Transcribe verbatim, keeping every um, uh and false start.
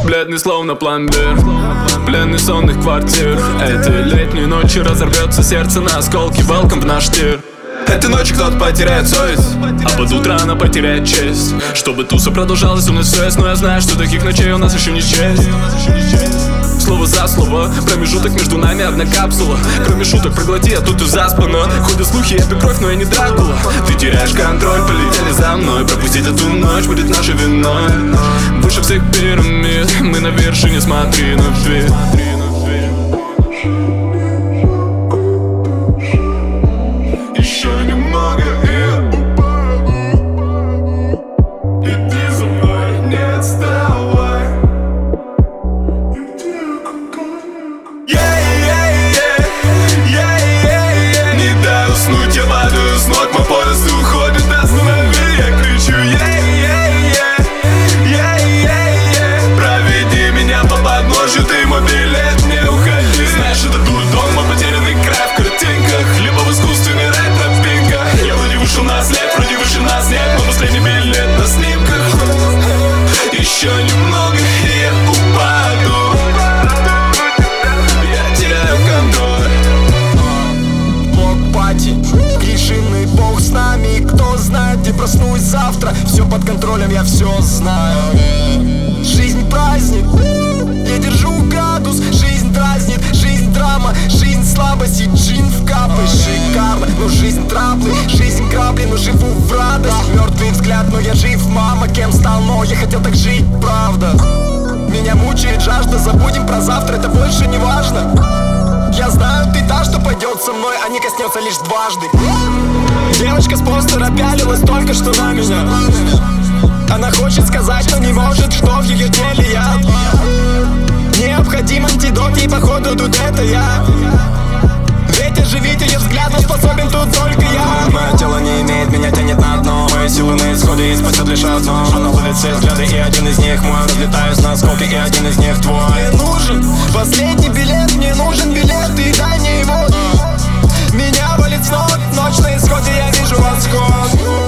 бледный, словно пломбир, пленный сонных квартир. Этой летней ночью разорвется сердце на осколки. Welcome в наш тир. Этой ночью кто-то потеряет совесть, а под утро она потеряет честь. Чтобы туса продолжалась, у нас все есть, но я знаю, что таких ночей у нас еще не честь. Слово за слово, промежуток между нами одна капсула. Кроме шуток проглоти, а тут и заспано. Ходят слухи, я пью кровь, но я не Дракула. Ты теряешь контроль, полетели за мной. Пропустить эту ночь будет нашей виной. Выше всех пирамид, мы на вершине, смотри на вид. Еще немного и упаду. Иди за мной, не отставай. Не дай уснуть, я падаю с ног, мой поезд уходит, останови, я кричу, проведи меня по подножью, ты мой билет, не уходи. Знаешь, это дурдом, мой потерянный край в картинках, либо в искусственной ретро-пинках. Я вроде вышел на след, вроде выше нас нет, но последний билет на снимках. Еще немного и я упаду. Я теряю контроль. Блок-пати, клишиный бог с нами. Кто знает, где проснусь завтра. Все под контролем, я все знаю. Жизнь праздник, я держу градус. Жизнь дразнит, жизнь драма. Жизнь слабости, джин в капы. Шикарно, но жизнь траблы. Жизнь грабли, но живу в радость. Мертвый взгляд, но я жив, мама. Кем стал, но я хотел так жить, правда. Меня мучает жажда, забудем про завтра, это больше не важно. Я знаю, ты та, что пойдет со мной, а не коснется лишь дважды. Девочка с постера пялилась только что на меня. Она хочет сказать, но не может, что в ее теле яд. Необходим антидот, и походу тут это я. Ведь оживить ее взглядом способен тут только я. Мое тело не имеет, меня тянет на дно. Мои силы на исходе и спасет лишь одно. Она ловит все взгляды, и один из них мой. Разлетаюсь на осколки, и один из них твой. Мне нужен последний билет, мне нужен билет, и дай мне его. Меня валит с ног, ночь на исходе, я вижу восход.